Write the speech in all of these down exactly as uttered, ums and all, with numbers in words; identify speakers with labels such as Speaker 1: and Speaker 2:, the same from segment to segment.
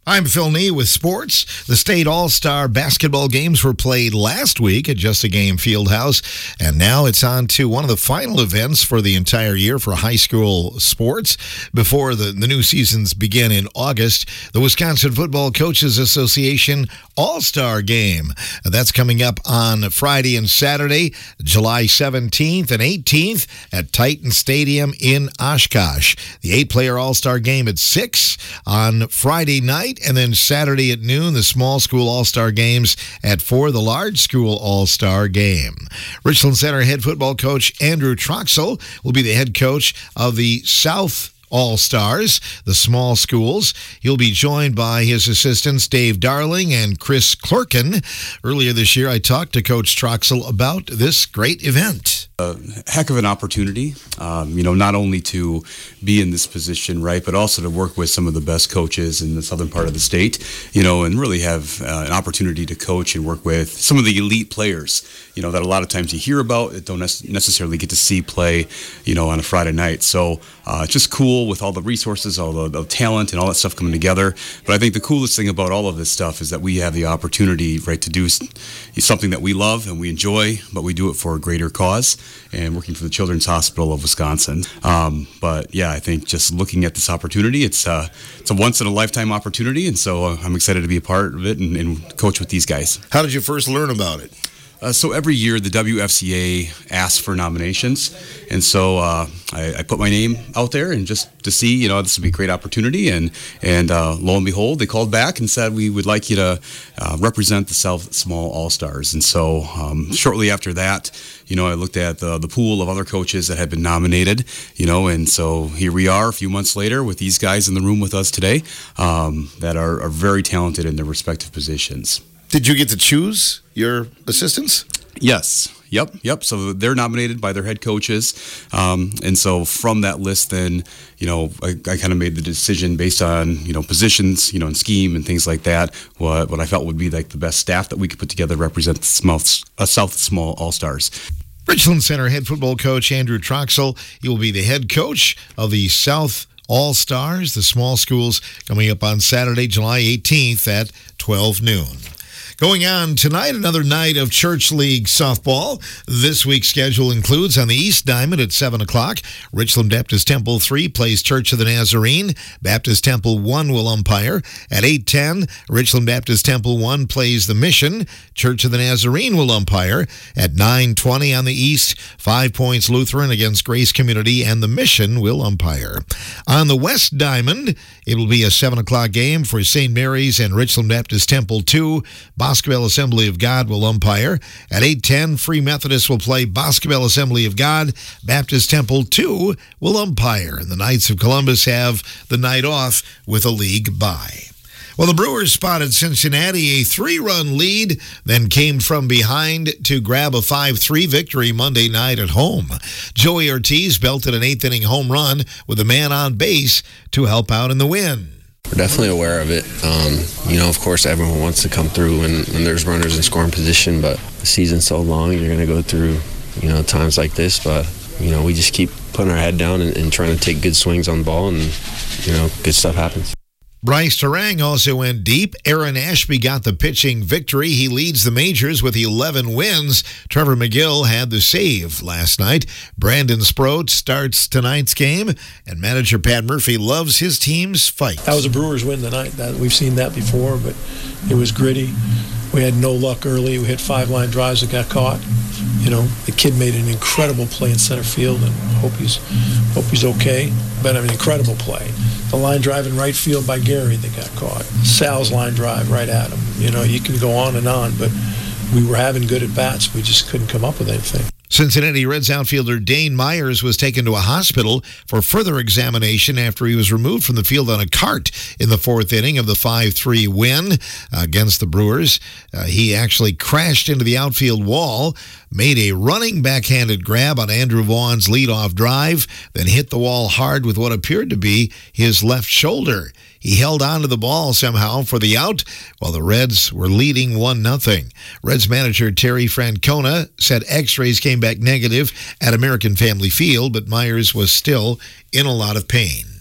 Speaker 1: I'm Phil Nee with sports. The state all-star basketball games were played last week at Just a Game Fieldhouse, and now it's on to one of the final events for the entire year for high school sports. Before the, the new seasons begin in August, the Wisconsin Football Coaches Association All-Star Game. That's coming up on Friday and Saturday, July seventeenth and eighteenth at Titan Stadium in Oshkosh. The eight-player All-Star Game at six on Friday night. And then Saturday at noon, the small school all-star games at four, the large school all-star game. Richland Center head football coach Andrew Troxel will be the head coach of the South All-Stars, the small schools. He'll be joined by his assistants Dave Darling and Chris Clerkin. Earlier this year, I talked to Coach Troxel about this great event.
Speaker 2: A heck of an opportunity, um, you know, not only to be in this position, right, but also to work with some of the best coaches in the southern part of the state, you know, and really have uh, an opportunity to coach and work with some of the elite players, you know, that a lot of times you hear about, that don't necessarily get to see play, you know, on a Friday night. So uh, it's just cool with all the resources, all the, the talent and all that stuff coming together. But I think the coolest thing about all of this stuff is that we have the opportunity, right, to do something that we love and we enjoy, but we do it for a greater cause, and working for the Children's Hospital of Wisconsin. Um, but yeah, I think just looking at this opportunity, it's uh, it's a once in a lifetime opportunity, and so uh, I'm excited to be a part of it and, and coach with these guys.
Speaker 1: How did you first learn about it?
Speaker 2: Uh, so every year the W F C A asks for nominations, and so uh, I, I put my name out there and just to see, you know, this would be a great opportunity, and and uh, lo and behold, they called back and said we would like you to uh, represent the South Small All-Stars. And so um, shortly after that, you know, I looked at the, the pool of other coaches that had been nominated, you know, and so here we are a few months later with these guys in the room with us today um, that are, are very talented in their respective positions.
Speaker 1: Did you get to choose your assistants?
Speaker 2: Yes. Yep. Yep. So they're nominated by their head coaches. Um, and so from that list, then, you know, I, I kind of made the decision based on, you know, positions, you know, and scheme and things like that, what, what I felt would be like the best staff that we could put together to represent the small, uh, South Small All-Stars.
Speaker 1: Richland Center head football coach Andrew Troxel. He will be the head coach of the South All-Stars, the small schools, coming up on Saturday, July eighteenth at twelve noon. Going on tonight, another night of Church League softball. This week's schedule includes on the East Diamond at seven o'clock, Richland Baptist Temple three plays Church of the Nazarene. Baptist Temple one will umpire. At eight ten, Richland Baptist Temple one plays the Mission. Church of the Nazarene will umpire. At nine twenty on the East, Five Points Lutheran against Grace Community, and the Mission will umpire. On the West Diamond, it will be a seven o'clock game for Saint Mary's and Richland Baptist Temple two. Boscobel Assembly of God will umpire. At eight ten, Free Methodist will play Boscobel Assembly of God. Baptist Temple two will umpire. And the Knights of Columbus have the night off with a league bye. Well, the Brewers spotted Cincinnati a three-run lead, then came from behind to grab a five three victory Monday night at home. Joey Ortiz belted an eighth-inning home run with a man on base to help out in the win.
Speaker 3: We're definitely aware of it. Um, you know, of course, everyone wants to come through when, when there's runners in scoring position, but the season's so long, you're going to go through, you know, times like this. But, you know, we just keep putting our head down and, and trying to take good swings on the ball, and, you know, good stuff happens.
Speaker 1: Bryce Terang also went deep. Aaron Ashby got the pitching victory. He leads the majors with eleven wins. Trevor McGill had the save last night. Brandon Sproat starts tonight's game, and manager Pat Murphy loves his team's fight.
Speaker 4: That was a Brewers win tonight. That, we've seen that before, but it was gritty. We had no luck early. We hit five line drives that got caught. You know, the kid made an incredible play in center field, and hope he's hope he's okay. But an incredible play. The line drive in right field by Gary that got caught. Sal's line drive right at him. You know, you can go on and on, but we were having good at-bats. We just couldn't come up with anything.
Speaker 1: Cincinnati Reds outfielder Dane Myers was taken to a hospital for further examination after he was removed from the field on a cart in the fourth inning of the five three win against the Brewers. Uh, he actually crashed into the outfield wall, made a running backhanded grab on Andrew Vaughn's leadoff drive, then hit the wall hard with what appeared to be his left shoulder. He held on to the ball somehow for the out while the Reds were leading one nothing. Reds manager Terry Francona said x-rays came back negative at American Family Field, but Myers was still in a lot of pain.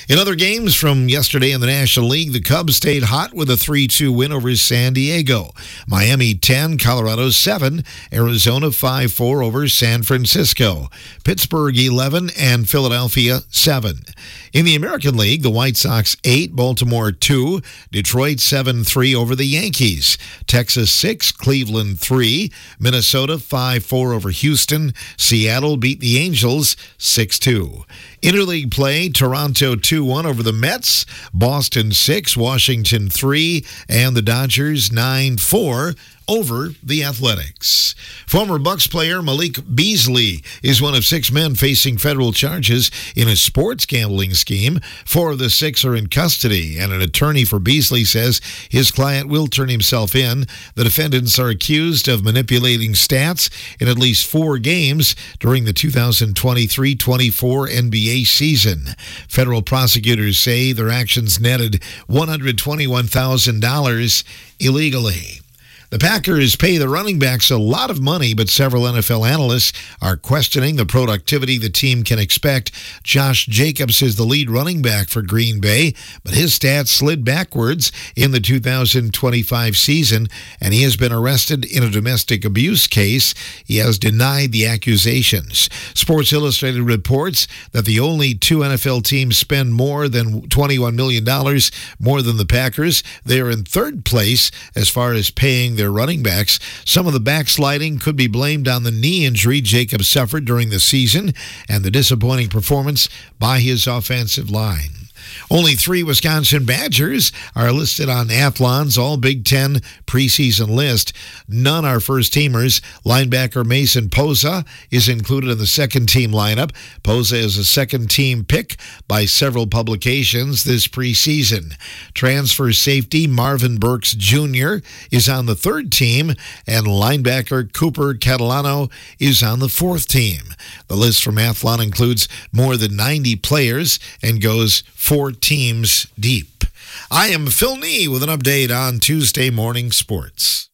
Speaker 1: In other games from yesterday in the National League, the Cubs stayed hot with a three two win over San Diego. Miami ten, Colorado seven, Arizona five four over San Francisco. Pittsburgh eleven and Philadelphia seven. In the American League, the White Sox eight, Baltimore two, Detroit seven three over the Yankees. Texas six, Cleveland three, Minnesota five four over Houston. Seattle beat the Angels six two. Interleague play, Toronto two one over the Mets, Boston six, Washington three, and the Dodgers nine four over the Athletics. Former Bucks player Malik Beasley is one of six men facing federal charges in a sports gambling scheme. Four of the six are in custody, and an attorney for Beasley says his client will turn himself in. The defendants are accused of manipulating stats in at least four games during the two thousand twenty-three twenty-four N B A season. Federal prosecutors say their actions netted one hundred twenty-one thousand dollars illegally. The Packers pay the running backs a lot of money, but several N F L analysts are questioning the productivity the team can expect. Josh Jacobs is the lead running back for Green Bay, but his stats slid backwards in the two thousand twenty-five season, and he has been arrested in a domestic abuse case. He has denied the accusations. Sports Illustrated reports that the only two N F L teams spend more than twenty-one million dollars more than the Packers. They are in third place as far as paying their running backs. Some of the backsliding could be blamed on the knee injury Jacobs suffered during the season and the disappointing performance by his offensive line. Only three Wisconsin Badgers are listed on Athlon's All-Big Ten preseason list. None are first-teamers. Linebacker Mason Posa is included in the second-team lineup. Posa is a second-team pick by several publications this preseason. Transfer safety Marvin Burks Junior is on the third team, and linebacker Cooper Catalano is on the fourth team. The list from Athlon includes more than ninety players and goes four teams deep. I am Phil Nee with an update on Tuesday Morning Sports.